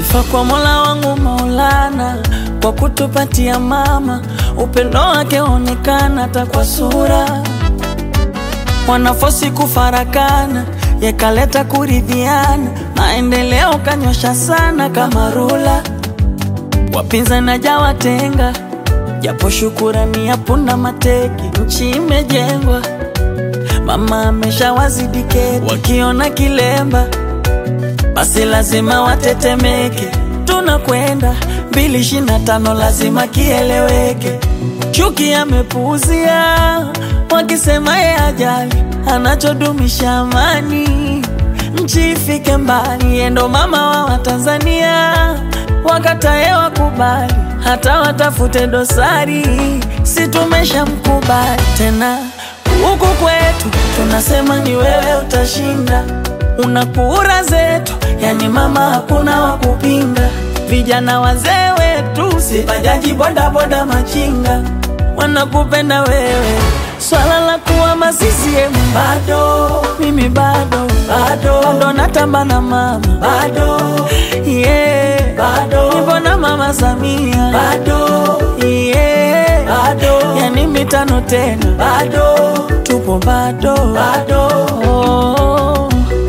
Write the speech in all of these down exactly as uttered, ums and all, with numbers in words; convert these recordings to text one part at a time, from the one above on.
Sifa kwa Mola wangu Maulana kwa kutupatia mama, upendo wake onekana hata kwa sura. Wanafosi kufarakana, yekaleta kuridhiana, maendeleo kanyosha sana kama rula. Wapinza na jawa tenga, japo shukurani ya punda mateki, nchi imejengwa. Mama amesha wazidi keti, wakiona kilemba basi lazima watetemeke. Tunakwenda mbili ishirini na tano lazima kieleweke. Chuki amepuuzia, wakisema ye ajali, anachodumisha amani, nchi ifike mbali. Endo mama wa Watanzania, wakatae wakubali, hata watafute dosari, si tumesha mkubali. Tena huku kwetu tunasema ni wewe utashinda, una kura zetu, yani mama hakuna wakupinga. Vijana wazee wetu, si bajaji boda boda machinga, wanakupenda wewe. Swala la kuwa ma C C M bado, mimi bado bado, bado natamba na mama bado, yeah bado, nipo na mama Samia bado, yeah bado, yani mitano tena bado, tupo bado bado, oh.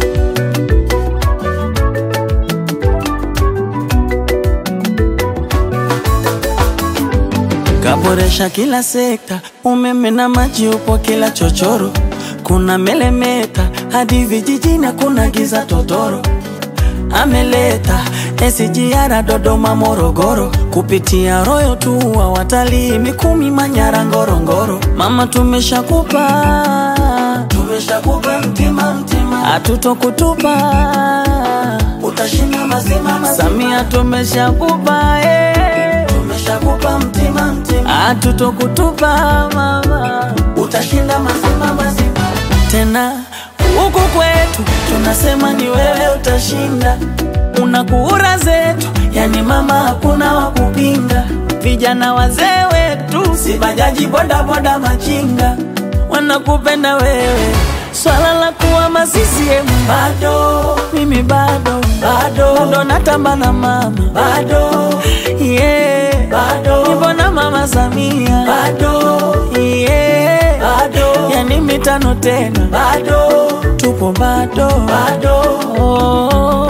Kaboresha kila sekta, umeme na maji upo kila chochoro. Kuna melemeta, hadi vijijini kuna giza totoro. Ameleta S G R Dodoma Morogoro, kupitia Royal tu wa watalii Mikumi Manyara Ngorongoro. Mama tumeshakupa, tumeshakupa mtima mtima, hatutokutupa, utashinda mazima mazima. Samia tumeshakupa, eh, tumeshakupa mtima mtima, hatutokutupa mama, utashinda mazima mazima. Tena huku kwetu tunasema ni wewe utashinda, una kura zetu, yani mama hakuna wakupinga. Vijana wazee wetu, si bajaji boda boda machinga, wanakupenda wewe. Swala la kuwa ma C C M bado, mimi bado bado, bado natamba na mama bado, yeah bado, nipo na mama Samia bado, yeah bado, yani mitano tena bado, tupo bado bado, oh.